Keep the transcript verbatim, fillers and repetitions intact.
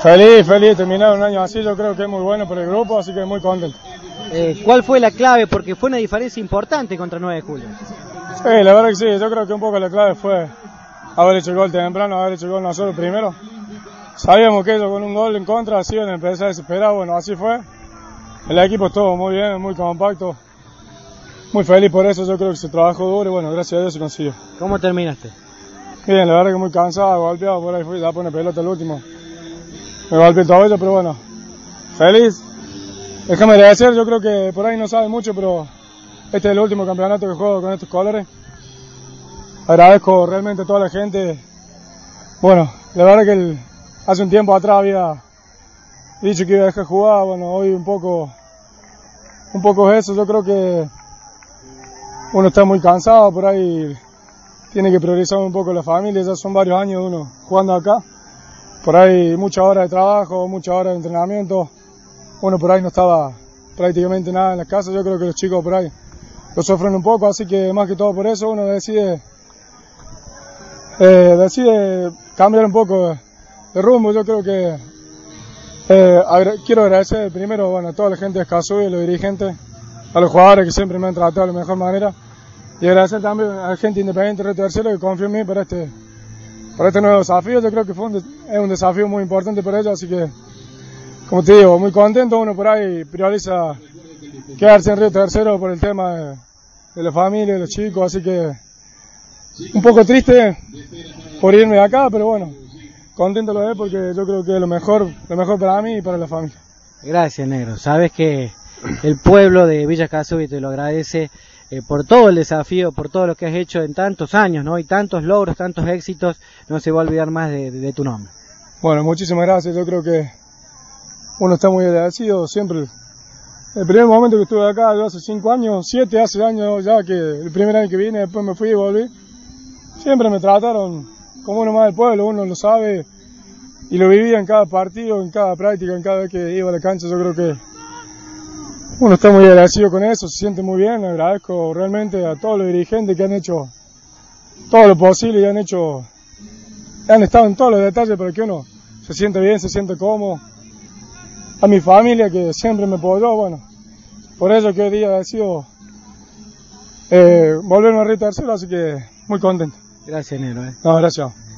Feliz, feliz, terminar un año así, yo creo que es muy bueno por el grupo, así que muy contento. Eh, ¿Cuál fue la clave? Porque fue una diferencia importante contra nueve de julio. Sí, la verdad que sí, yo creo que un poco la clave fue haber hecho el gol temprano, haber hecho el gol nosotros primero. Sabíamos que ellos con un gol en contra así iban a empezar a desesperar, bueno, así fue. El equipo estuvo muy bien, muy compacto, muy feliz por eso, yo creo que se trabajó duro y bueno, gracias a Dios se consiguió. ¿Cómo terminaste? Bien, la verdad que muy cansado, golpeado, por ahí fui, ya pone pelota el último. Me golpeé el tobillo, pero bueno, feliz. Déjame agradecer, yo creo que por ahí no sabe mucho, pero este es el último campeonato que juego con estos colores. Agradezco realmente a toda la gente. Bueno, la verdad que el, hace un tiempo atrás había dicho que iba a dejar jugar, bueno, hoy un poco, un poco eso, yo creo que uno está muy cansado, por ahí tiene que priorizar un poco la familia, ya son varios años uno jugando acá. Por ahí muchas horas de trabajo, muchas horas de entrenamiento, uno por ahí no estaba prácticamente nada en la casa, yo creo que los chicos por ahí lo sufren un poco, así que más que todo por eso uno decide, eh, decide cambiar un poco de, de rumbo. Yo creo que eh, agra quiero agradecer primero bueno, a toda la gente de Escazú y a los dirigentes, a los jugadores que siempre me han tratado de la mejor manera y agradecer también a la gente independiente de Tercero que confió en mí para este Para este nuevo desafío. Yo creo que fue un es un desafío muy importante para ellos, así que, como te digo, muy contento. Uno por ahí prioriza quedarse en Río Tercero por el tema de, de la familia, de los chicos, así que un poco triste por irme de acá, pero bueno, contento lo es porque yo creo que es lo mejor, lo mejor para mí y para la familia. Gracias, negro. Sabes que el pueblo de Villa Escazú te lo agradece eh, por todo el desafío, por todo lo que has hecho en tantos años, ¿no? Y tantos logros, tantos éxitos, no se va a olvidar más de, de, de tu nombre. Bueno, muchísimas gracias. Yo creo que uno está muy agradecido. Siempre, el primer momento que estuve acá, yo hace cinco años, siete hace años ya, que el primer año que vine, después me fui y volví. Siempre me trataron como uno más del pueblo, uno lo sabe y lo vivía en cada partido, en cada práctica, en cada vez que iba a la cancha. Yo creo que uno está muy agradecido con eso, se siente muy bien. Agradezco realmente a todos los dirigentes que han hecho todo lo posible y han hecho, han estado en todos los detalles para que uno se siente bien, se siente cómodo. A mi familia que siempre me apoyó, bueno, por eso que hoy día he decidido eh, volverme a Río Tercero, así que muy contento. Gracias, negro. ¿eh? No, gracias.